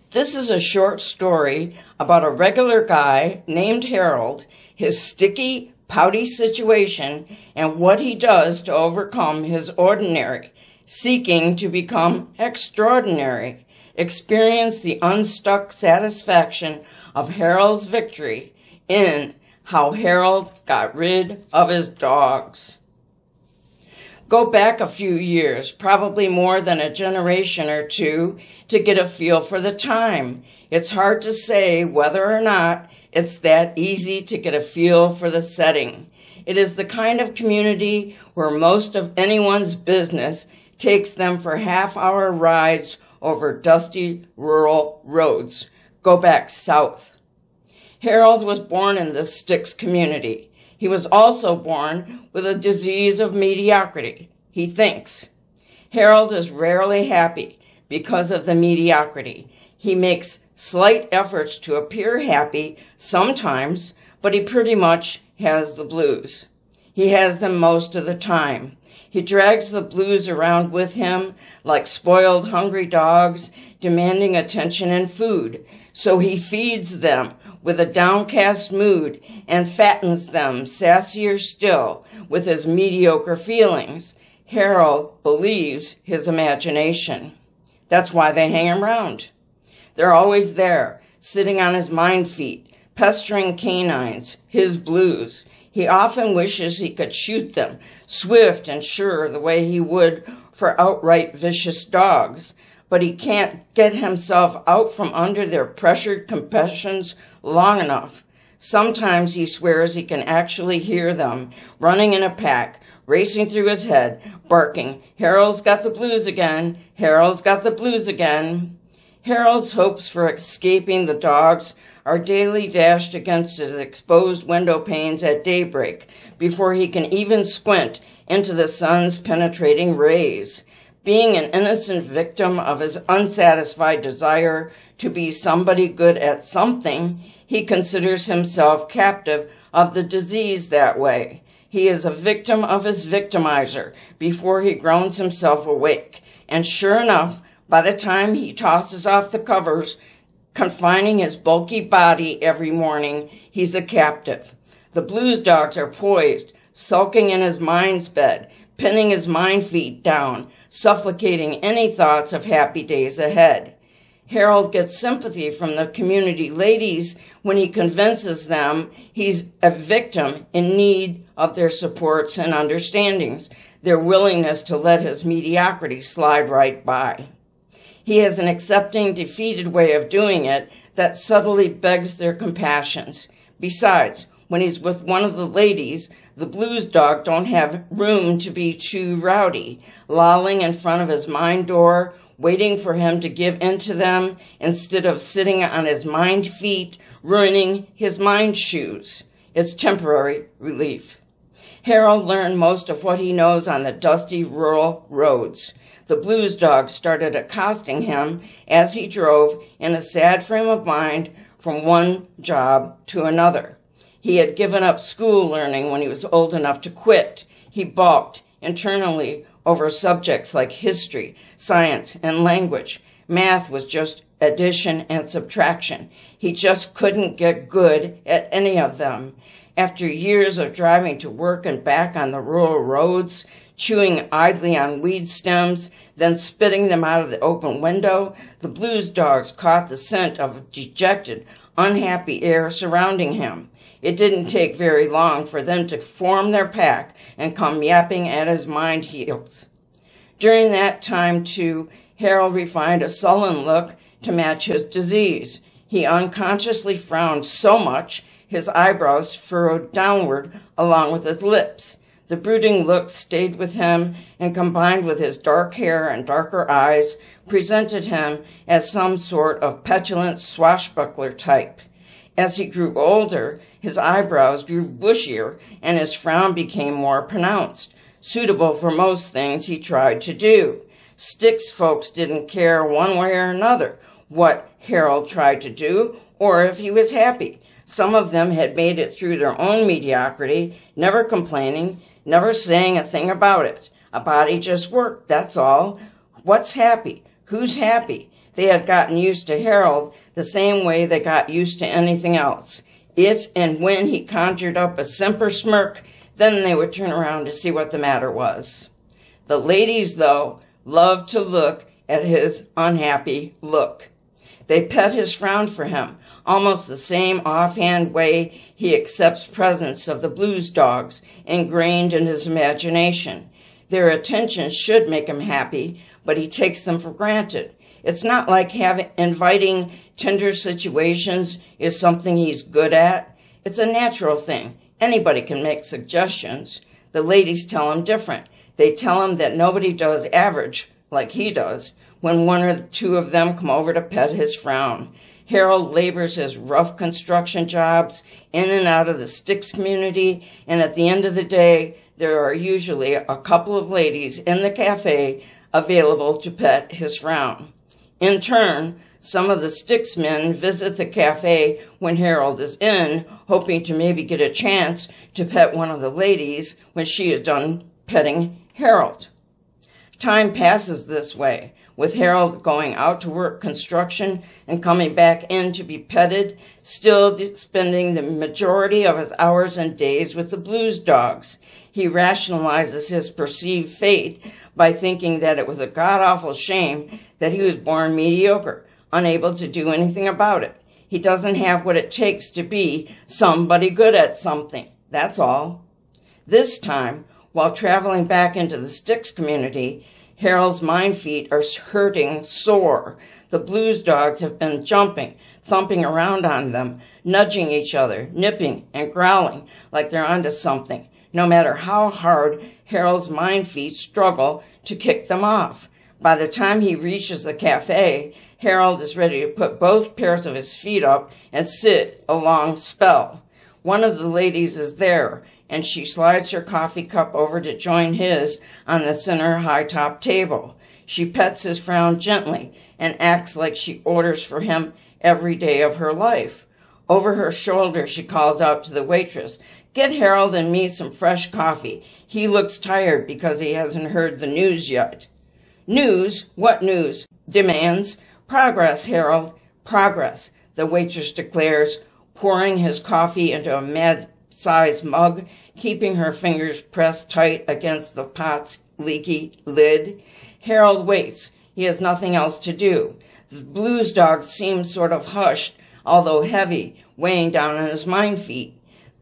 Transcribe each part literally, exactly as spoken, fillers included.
This is a short story about a regular guy named Harold, his sticky, pouty situation, and what he does to overcome his ordinary, seeking to become extraordinary. Experience the unstuck satisfaction of Harold's victory in How Harold Got Rid of His Dogs. Go back a few years, probably more than a generation or two, to get a feel for the time. It's hard to say whether or not it's that easy to get a feel for the setting. It is the kind of community where most of anyone's business takes them for half-hour rides over dusty rural roads. Go back south. Harold was born in the Sticks community. He was also born with a disease of mediocrity, he thinks. Harold is rarely happy because of the mediocrity. He makes slight efforts to appear happy sometimes, but he pretty much has the blues. He has them most of the time. He drags the blues around with him like spoiled, hungry dogs demanding attention and food. So he feeds them with a downcast mood and fattens them, sassier still, with his mediocre feelings. Harold believes his imagination. That's why they hang around. They're always there, sitting on his mind feet, pestering canines, his blues. He often wishes he could shoot them, swift and sure, the way he would for outright vicious dogs. But he can't get himself out from under their pressured compassions long enough. Sometimes he swears he can actually hear them, running in a pack, racing through his head, barking, "Harold's got the blues again, Harold's got the blues again." Harold's hopes for escaping the dogs are daily dashed against his exposed window panes at daybreak before he can even squint into the sun's penetrating rays. Being an innocent victim of his unsatisfied desire to be somebody good at something, he considers himself captive of the disease that way. He is a victim of his victimizer before he groans himself awake. And sure enough, by the time he tosses off the covers, confining his bulky body every morning, he's a captive. The blues dogs are poised, sulking in his mind's bed, pinning his mind feet down, suffocating any thoughts of happy days ahead. Harold gets sympathy from the community ladies when he convinces them he's a victim in need of their supports and understandings, their willingness to let his mediocrity slide right by. He has an accepting, defeated way of doing it that subtly begs their compassions. Besides, when he's with one of the ladies, the blues dog don't have room to be too rowdy, lolling in front of his mind door, waiting for him to give in to them instead of sitting on his mind feet, ruining his mind shoes. It's temporary relief. Harold learned most of what he knows on the dusty rural roads. The blues dog started accosting him as he drove in a sad frame of mind from one job to another. He had given up school learning when he was old enough to quit. He balked internally over subjects like history, science, and language. Math was just addition and subtraction. He just couldn't get good at any of them. After years of driving to work and back on the rural roads, chewing idly on weed stems, then spitting them out of the open window, the blues dogs caught the scent of dejected, unhappy air surrounding him. It didn't take very long for them to form their pack and come yapping at his mind heels. During that time, too, Harold refined a sullen look to match his disease. He unconsciously frowned so much, his eyebrows furrowed downward along with his lips. The brooding look stayed with him and, combined with his dark hair and darker eyes, presented him as some sort of petulant swashbuckler type. As he grew older, his eyebrows grew bushier and his frown became more pronounced, suitable for most things he tried to do. Sticks folks didn't care one way or another what Harold tried to do or if he was happy. Some of them had made it through their own mediocrity, never complaining, never saying a thing about it. A body just worked, that's all. What's happy? Who's happy? They had gotten used to Harold the same way they got used to anything else. If and when he conjured up a simper smirk, then they would turn around to see what the matter was. The ladies, though, loved to look at his unhappy look. They pet his frown for him, almost the same offhand way he accepts presents of the blues dogs, ingrained in his imagination. Their attention should make him happy, but he takes them for granted. It's not like having inviting tender situations is something he's good at. It's a natural thing. Anybody can make suggestions. The ladies tell him different. They tell him that nobody does average like he does when one or two of them come over to pet his frown. Harold labors his rough construction jobs in and out of the Styx community, and at the end of the day, there are usually a couple of ladies in the cafe available to pet his frown. In turn, some of the Styx men visit the cafe when Harold is in, hoping to maybe get a chance to pet one of the ladies when she is done petting Harold. Time passes this way, with Harold going out to work construction and coming back in to be petted, still spending the majority of his hours and days with the blues dogs. He rationalizes his perceived fate by thinking that it was a god-awful shame that he was born mediocre, unable to do anything about it. He doesn't have what it takes to be somebody good at something. That's all. This time, while traveling back into the Styx community, Harold's mind feet are hurting sore. The blues dogs have been jumping, thumping around on them, nudging each other, nipping and growling like they're onto something, no matter how hard Harold's mind feet struggle to kick them off. By the time he reaches the cafe, Harold is ready to put both pairs of his feet up and sit a long spell. One of the ladies is there, and she slides her coffee cup over to join his on the center high-top table. She pets his frown gently and acts like she orders for him every day of her life. Over her shoulder, she calls out to the waitress, "Get Harold and me some fresh coffee. He looks tired because he hasn't heard the news yet." "News? What news?" demands. "Progress, Harold, progress," the waitress declares, pouring his coffee into a mad-sized mug, keeping her fingers pressed tight against the pot's leaky lid. Harold waits. He has nothing else to do. The blues dog seems sort of hushed, although heavy, weighing down on his mind feet.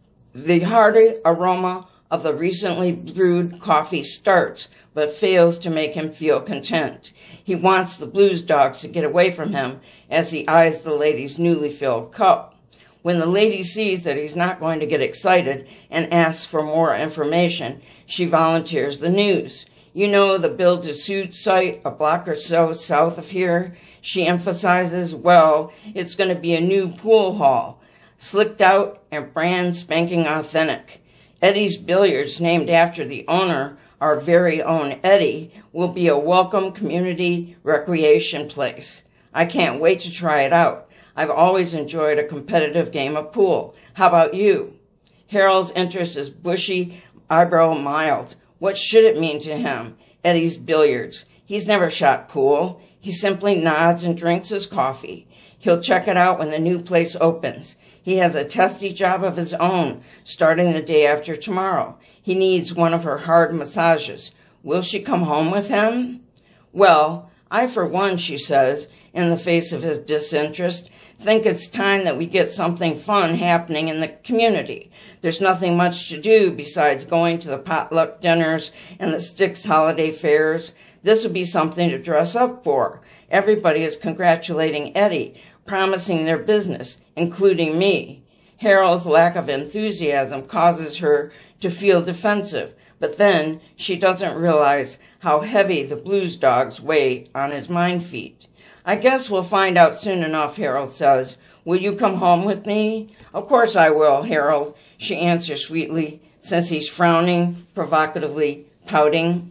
The hearty aroma of the recently brewed coffee starts, but fails to make him feel content. He wants the blues dogs to get away from him as he eyes the lady's newly filled cup. When the lady sees that he's not going to get excited and asks for more information, she volunteers the news. "You know the build-to-suit site a block or so south of here?" She emphasizes, "Well, it's going to be a new pool hall, slicked out and brand spanking authentic. Eddie's Billiards, named after the owner, our very own Eddie, will be a welcome community recreation place. I can't wait to try it out. I've always enjoyed a competitive game of pool. How about you?" Harold's interest is bushy, eyebrow mild. What should it mean to him? Eddie's Billiards. He's never shot pool. He simply nods and drinks his coffee. He'll check it out when the new place opens. He has a testy job of his own, starting the day after tomorrow. He needs one of her hard massages. Will she come home with him? "Well, I for one," she says, in the face of his disinterest, "think it's time that we get something fun happening in the community. There's nothing much to do besides going to the potluck dinners and the Styx holiday fairs. This would be something to dress up for. Everybody is congratulating Eddie, promising their business, including me." Harold's lack of enthusiasm causes her to feel defensive, but then she doesn't realize how heavy the blues dogs weigh on his mind feet. "I guess we'll find out soon enough," Harold says. "Will you come home with me?" "Of course I will, Harold," she answers sweetly, since he's frowning, provocatively pouting.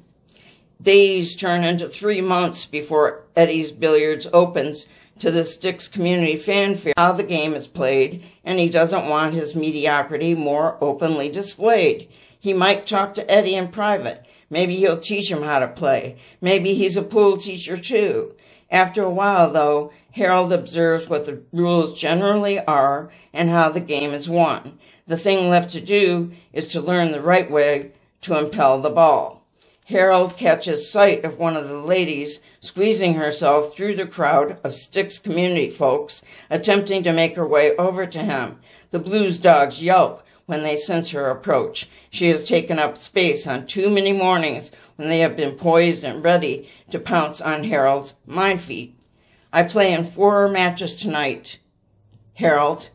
Days turn into three months before Eddie's Billiards opens to the Styx community fanfare. How the game is played, and he doesn't want his mediocrity more openly displayed. He might talk to Eddie in private. Maybe he'll teach him how to play. Maybe he's a pool teacher too. After a while, though, Harold observes what the rules generally are and how the game is won. The thing left to do is to learn the right way to impel the ball. Harold catches sight of one of the ladies squeezing herself through the crowd of Styx community folks, attempting to make her way over to him. The blues dogs yelp when they sense her approach. She has taken up space on too many mornings when they have been poised and ready to pounce on Harold's mind feet. I play in four matches tonight, Harold.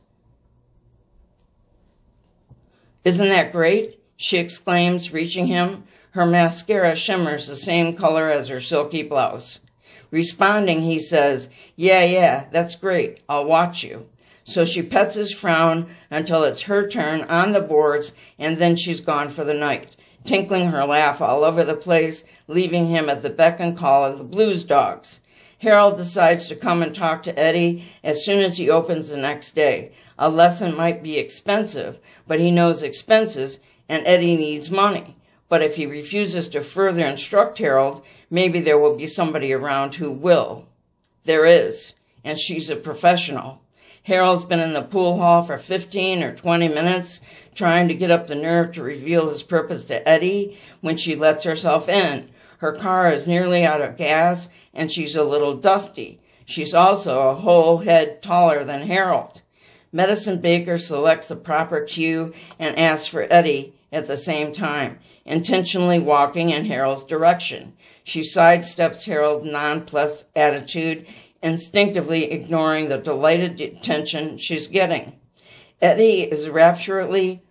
Isn't that great? She exclaims, reaching him. Her mascara shimmers the same color as her silky blouse. Responding, he says, yeah, yeah, that's great. I'll watch you. So she pets his frown until it's her turn on the boards, and then she's gone for the night, tinkling her laugh all over the place, leaving him at the beck and call of the blues dogs. Harold decides to come and talk to Eddie as soon as he opens the next day. A lesson might be expensive, but he knows expenses, and Eddie needs money. But if he refuses to further instruct Harold, maybe there will be somebody around who will. There is, and she's a professional. Harold's been in the pool hall for fifteen or twenty minutes, trying to get up the nerve to reveal his purpose to Eddie when she lets herself in. Her car is nearly out of gas, and she's a little dusty. She's also a whole head taller than Harold. Medicine Baker selects the proper cue and asks for Eddie at the same time, intentionally walking in Harold's direction. She sidesteps Harold's nonplussed attitude, instinctively ignoring the delighted attention she's getting. Eddie is rapturously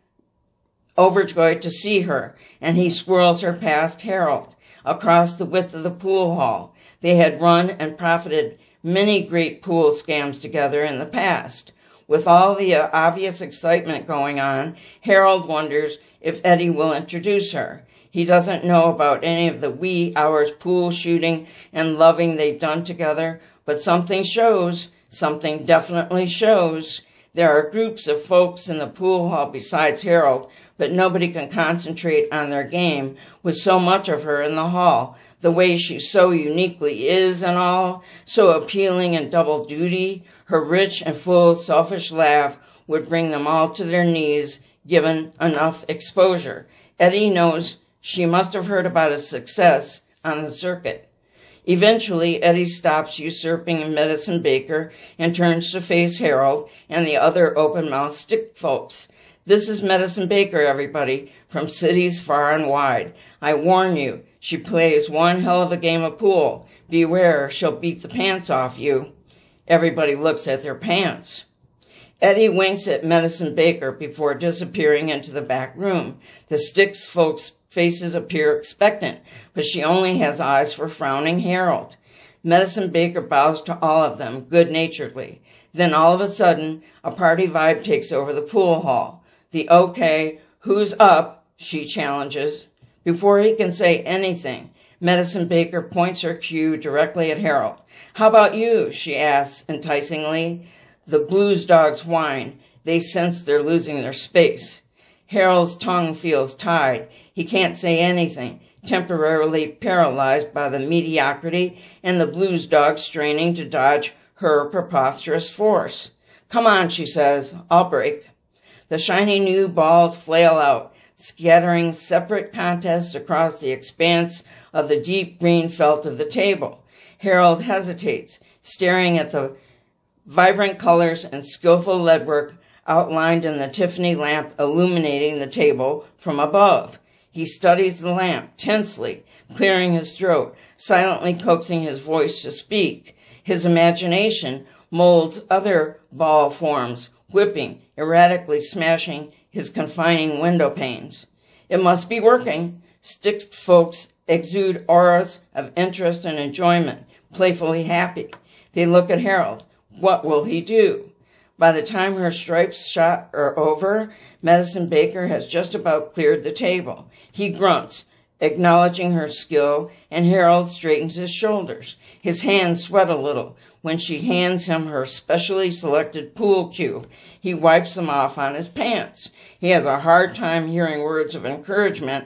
overjoyed to see her, and he swirls her past Harold across the width of the pool hall. They had run and profited many great pool scams together in the past. With all the uh, obvious excitement going on, Harold wonders if Eddie will introduce her. He doesn't know about any of the wee hours pool shooting and loving they've done together, but something shows, something definitely shows. There are groups of folks in the pool hall besides Harold, but nobody can concentrate on their game with so much of her in the hall. The way she so uniquely is and all, so appealing and double duty, her rich and full selfish laugh would bring them all to their knees, given enough exposure. Eddie knows she must have heard about his success on the circuit. Eventually, Eddie stops usurping Medicine Baker and turns to face Harold and the other open-mouthed stick folks. This is Medicine Baker, everybody, from cities far and wide. I warn you, she plays one hell of a game of pool. Beware, she'll beat the pants off you. Everybody looks at their pants. Eddie winks at Medicine Baker before disappearing into the back room. The Styx folks' faces appear expectant, but she only has eyes for frowning Harold. Medicine Baker bows to all of them good-naturedly. Then all of a sudden, a party vibe takes over the pool hall. The okay, who's up, she challenges. Before he can say anything, Medicine Baker points her cue directly at Harold. How about you, she asks enticingly. The blues dogs whine. They sense they're losing their space. Harold's tongue feels tied. He can't say anything, temporarily paralyzed by the mediocrity and the blues dog straining to dodge her preposterous force. Come on, she says. I'll break. The shiny new balls flail out, scattering separate contests across the expanse of the deep green felt of the table. Harold hesitates, staring at the vibrant colors and skillful leadwork outlined in the Tiffany lamp illuminating the table from above. He studies the lamp tensely, clearing his throat, silently coaxing his voice to speak. His imagination molds other ball forms, whipping, erratically smashing his confining window panes. It must be working. Styx folks exude auras of interest and enjoyment, playfully happy. They look at Harold. What will he do? By the time her stripes shot are over, Medicine Baker has just about cleared the table. He grunts, acknowledging her skill, and Harold straightens his shoulders. His hands sweat a little when she hands him her specially selected pool cue. He wipes them off on his pants. He has a hard time hearing words of encouragement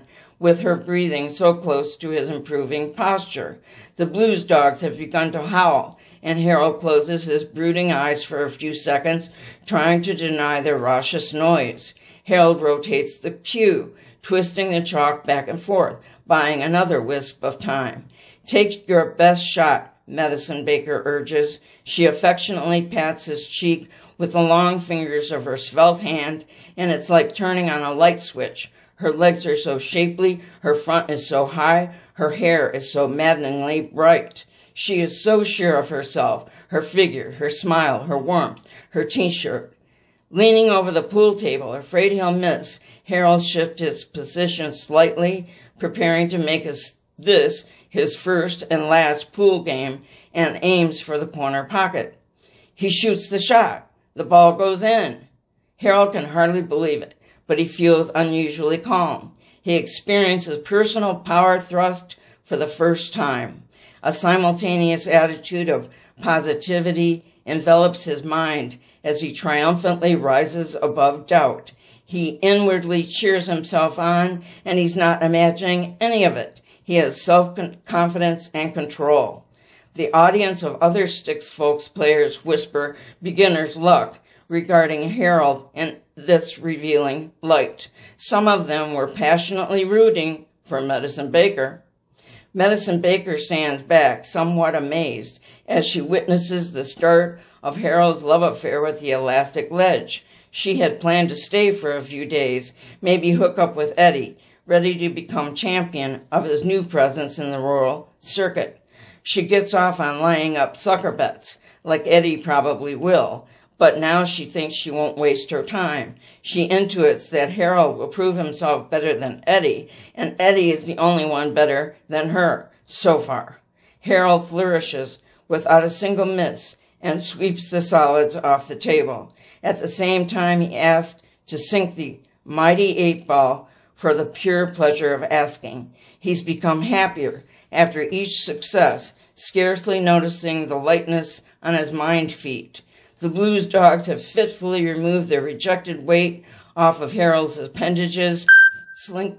with her breathing so close to his improving posture. The Blues dogs have begun to howl, and Harold closes his brooding eyes for a few seconds, trying to deny their raucous noise. Harold rotates the cue, twisting the chalk back and forth, buying another wisp of time. "Take your best shot," Medicine Baker urges. She affectionately pats his cheek with the long fingers of her svelte hand, and it's like turning on a light switch. Her legs are so shapely, her front is so high, her hair is so maddeningly bright. She is so sure of herself, her figure, her smile, her warmth, her t-shirt. Leaning over the pool table, afraid he'll miss, Harold shifts his position slightly, preparing to make his, this his first and last pool game, and aims for the corner pocket. He shoots the shot. The ball goes in. Harold can hardly believe it, but he feels unusually calm. He experiences personal power thrust for the first time. A simultaneous attitude of positivity envelops his mind as he triumphantly rises above doubt. He inwardly cheers himself on, and he's not imagining any of it. He has self-confidence and control. The audience of other Styx Folks players whisper beginner's luck regarding Harold in this revealing light. Some of them were passionately rooting for Medicine Baker. Medicine Baker stands back, somewhat amazed, as she witnesses the start of Harold's love affair with the elastic ledge. She had planned to stay for a few days, maybe hook up with Eddie, ready to become champion of his new presence in the rural circuit. She gets off on laying up sucker bets, like Eddie probably will, but now she thinks she won't waste her time. She intuits that Harold will prove himself better than Eddie, and Eddie is the only one better than her, so far. Harold flourishes without a single miss and sweeps the solids off the table. At the same time, he asks to sink the mighty eight ball for the pure pleasure of asking. He's become happier after each success, scarcely noticing the lightness on his mind feet. The Blues dogs have fitfully removed their rejected weight off of Harold's appendages, slink,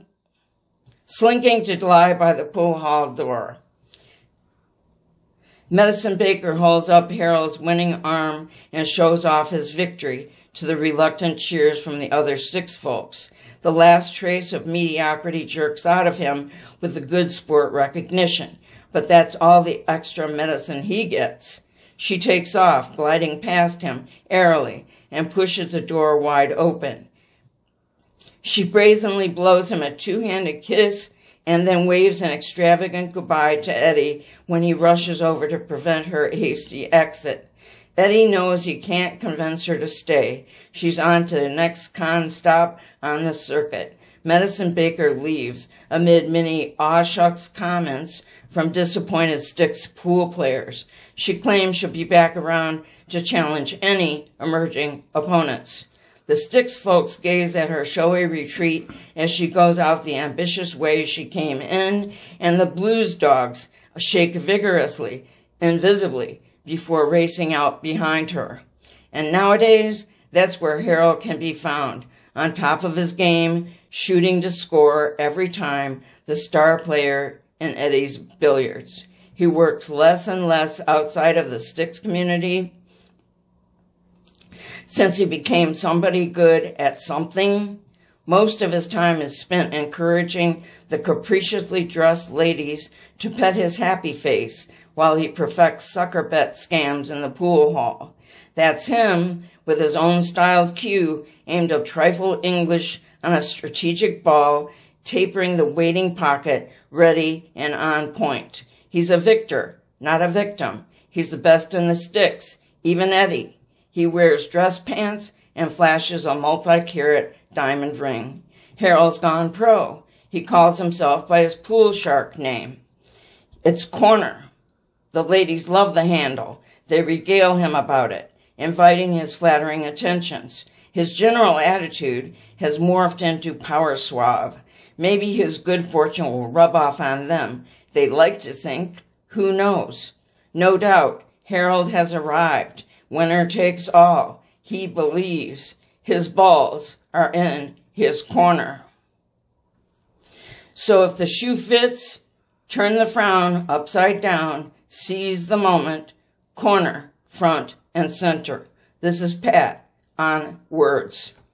slinking to lie by the pool hall door. Medicine Baker holds up Harold's winning arm and shows off his victory to the reluctant cheers from the other Styx Folks. The last trace of mediocrity jerks out of him with the good sport recognition, but that's all the extra medicine he gets. She takes off, gliding past him airily, and pushes the door wide open. She brazenly blows him a two-handed kiss and then waves an extravagant goodbye to Eddie when he rushes over to prevent her hasty exit. Eddie knows he can't convince her to stay. She's on to the next con stop on the circuit. Medicine Baker leaves amid many aw-shucks comments from disappointed Styx pool players. She claims she'll be back around to challenge any emerging opponents. The Styx Folks gaze at her showy retreat as she goes out the ambitious way she came in, and the Blues dogs shake vigorously, invisibly, before racing out behind her. And nowadays, that's where Harold can be found, on top of his game, shooting to score every time, the star player in Eddie's billiards. He works less and less outside of the Styx community since he became somebody good at something. Most of his time is spent encouraging the capriciously dressed ladies to pet his happy face while he perfects sucker bet scams in the pool hall. That's him, with his own styled cue aimed a trifle English on a strategic ball, tapering the waiting pocket, ready and on point. He's a victor, not a victim. He's the best in the Styx, even Eddie. He wears dress pants and flashes a multi-carat diamond ring. Harold's gone pro. He calls himself by his pool shark name. It's Corner. The ladies love the handle. They regale him about it, inviting his flattering attentions. His general attitude has morphed into power suave. Maybe his good fortune will rub off on them. They like to think. Who knows? No doubt, Harold has arrived. Winner takes all. He believes his balls are in his corner. So if the shoe fits, turn the frown upside down, seize the moment, corner, front, and center. This is Pat on Words.